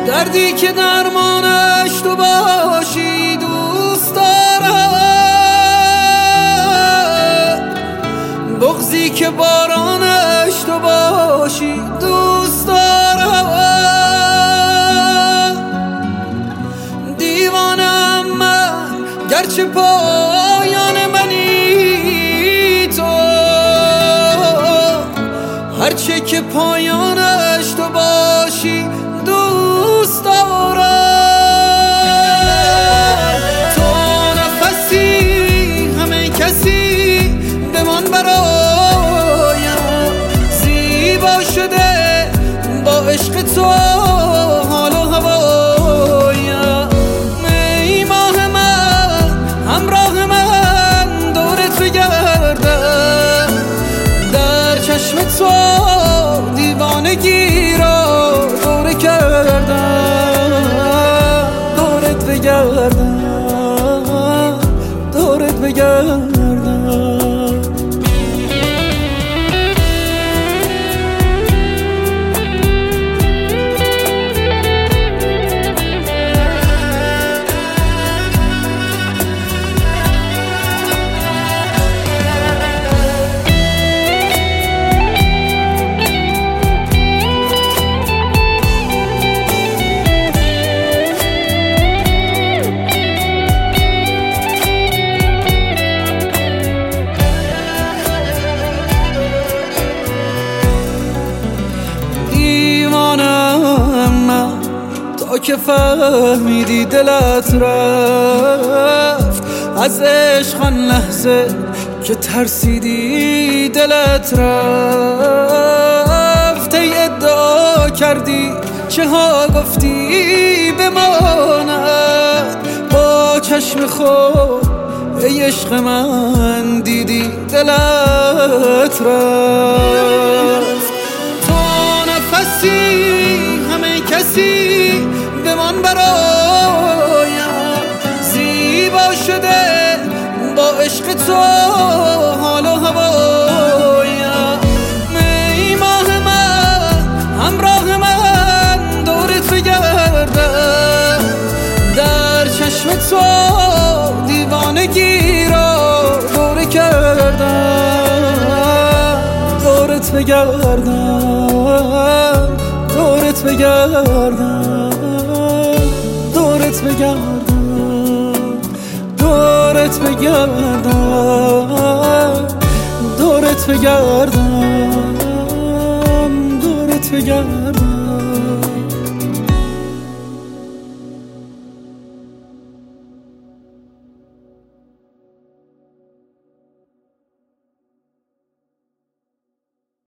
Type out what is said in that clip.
دردی که درمانش تو باشی دوست دارم، بغضی که بارانش تو باشی دوست دارم. دیوانم من گرچه پایان منی تو، هرچه که پایانش تو باشی دوست دارم. تو نفسی همه کسی بمان برایم، زیبا شده با عشق تو حال و هوایم. ای ماه من همراه من دورت بگردم، در چشم تو دیوانگی را دوره کردم، دورت بگردم، دورت بگردم. تا که فهمیدی دلت رفت از عشق، آن لحظه که ترسیدی دلت رفت. ای ادعا کردی چه ها گفتی بماند، با چشم خود ای عشق من دیدی دلت رفت. تو نفسی همه کسی بمان برایم، زیبا شده با عشق تو حال و هوایم. ای ماه من همراه من دورت بگردم، در چشم تو دیوانگی را دوره کردم، دورت بگردم، دورت بگردم، دورت بگردم، دورت بگردم، دورت بگردم، دورت بگردم.